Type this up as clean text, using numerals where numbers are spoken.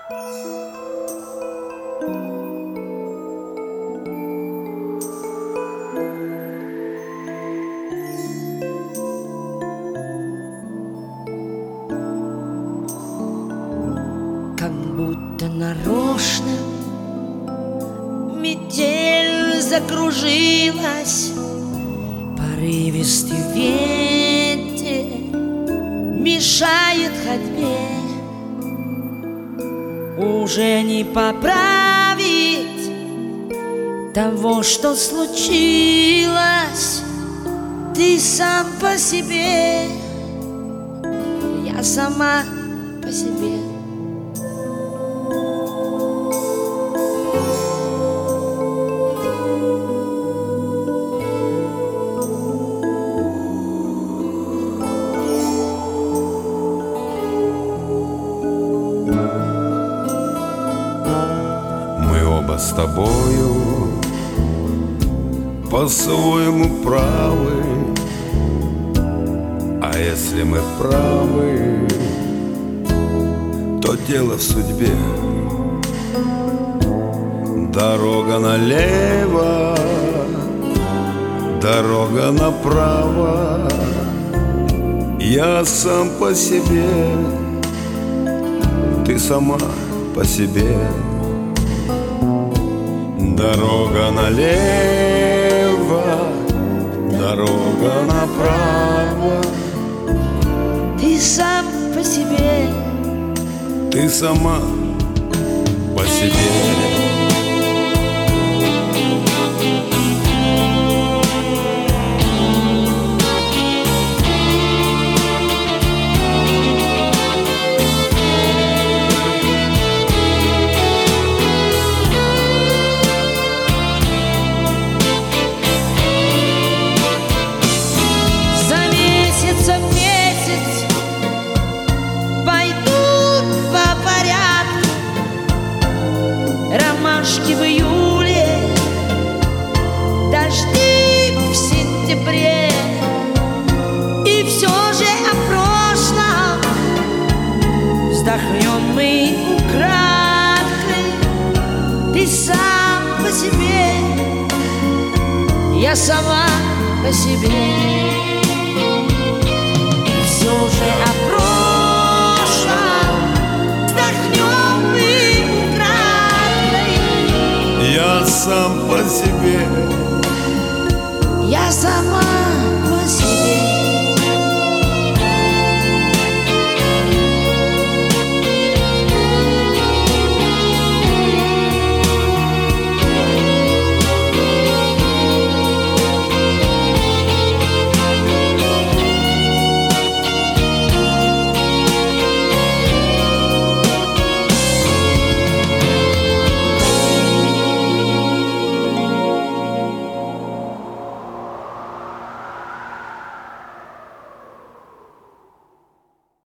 Как будто нарочно метель закружилась, порывистый ветер мешает ходьбе. Уже не поправить того, что случилось. Ты сам по себе, я сама по себе. С тобою по-своему правы, а если мы правы, то дело в судьбе. Дорога налево, дорога направо, я сам по себе, ты сама по себе. Дорога налево, дорога направо, ты сам по себе, ты сама по себе. Ромашки в июле, дожди в сентябре, и все же о прошлом вздохнем мы украдкой. Ты сам по себе, я сама по себе, и все же о прошлом вздохнем мы. Я сам по себе, я сама